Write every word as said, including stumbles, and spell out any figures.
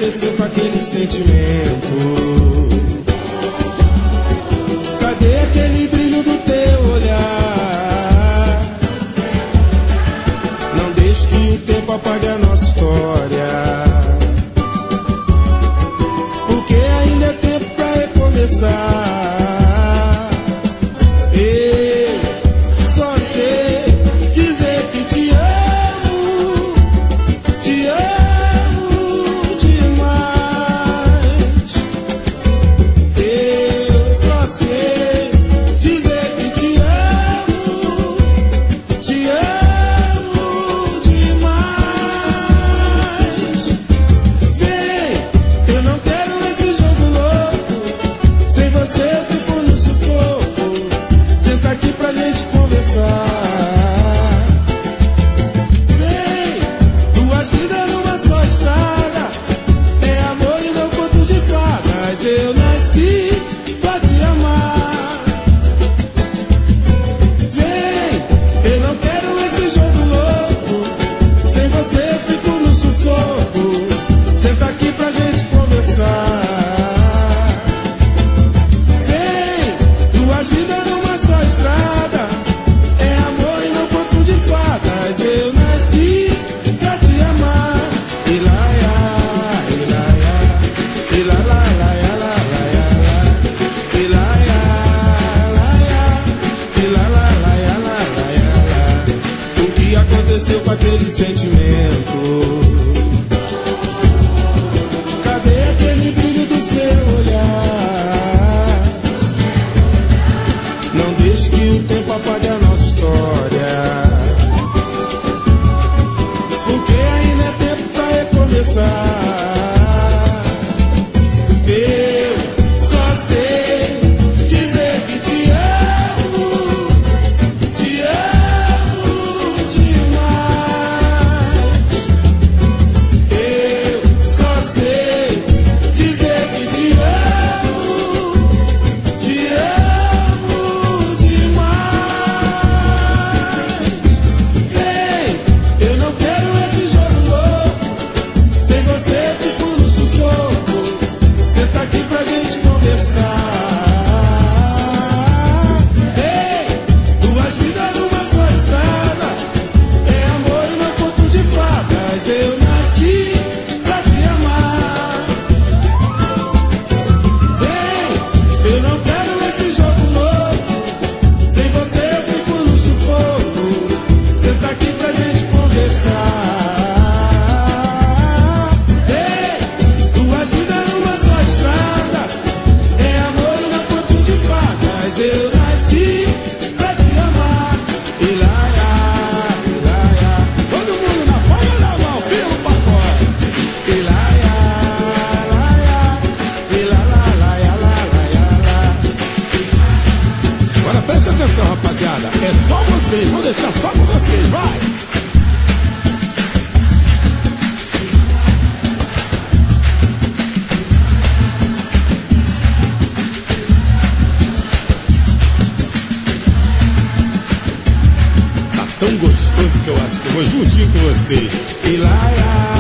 aconteceu com aquele sentimento? Cadê aquele brilho do teu olhar? Não deixe que o tempo apague a nossa história, porque ainda é tempo pra recomeçar. Eu nasci pra te amar. Vem, eu não quero esse jogo louco. Sem você eu fico no sufoco. Senta aqui pra gente conversar. Vem, duas vidas numa só estrada. É amor e não conto de fadas. Eu nasci pra te amar. E lá, e lá, e lá, lá, lá. Aconteceu com aquele sentimento? Cadê aquele brilho do seu olhar? Não deixe que o tempo apague a nossa história, porque ainda é tempo pra recomeçar. Eu só sei dizer que te amo, te amo demais. Eu só sei dizer que te amo, te amo demais. Vem, eu não quero esse jogo louco. Sem você eu fico no sufoco. Senta aqui pra gente conversar. Ei, duas vidas numa só estrada. É amor e não conto de fadas. Eu nasci pra te amar. Vem, eu não quero esse jogo louco. Sem você eu fico no sufoco. Senta aqui pra gente conversar. Ei, duas vidas numa só estrada. É amor e não conto de fadas. Eu nasci pra te amar. E lá, e lá, todo mundo na palma da mão, firma o pacote. E lá, lá, e lá, lá, lá, lá, lá. Agora presta atenção, rapaziada. É só vocês, vou deixar só com vocês, vai. Tá tão gostoso que eu acho que eu vou juntinho com vocês. E lá, lá.